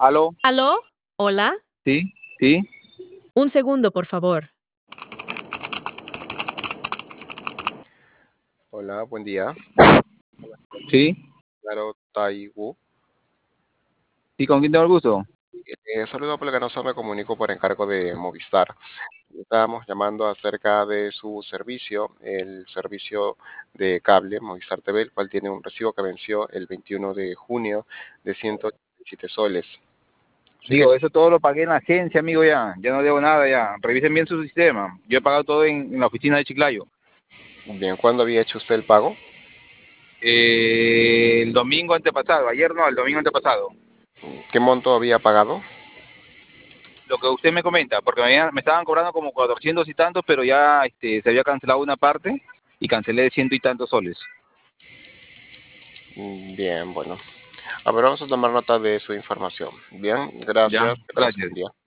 ¿Aló? ¿Aló? Hola. Sí, sí. Un segundo, por favor. Hola, buen día. Sí, Claro, Taiwu. sí, ¿con quién tengo el gusto? Saludo por que me comunico por encargo de Movistar. Estábamos llamando acerca de su servicio, el servicio de cable Movistar TV, el cual tiene un recibo que venció el 21 de junio de 187 soles. Así que, Digo, eso todo lo pagué en la agencia, amigo, ya. Ya no debo nada, ya. Revisen bien su sistema. Yo he pagado todo en la oficina de Chiclayo. bien, ¿cuándo había hecho usted el pago? El domingo antepasado, ayer no, el domingo antepasado. ¿Qué monto había pagado? Lo que usted me comenta, porque me estaban cobrando como 400 y tantos, pero ya se había cancelado una parte y cancelé de ciento y tantos soles. Bien, bueno. A ver, vamos a tomar nota de su información. Bien, Ya, gracias. Que tengas un gracias. buen día.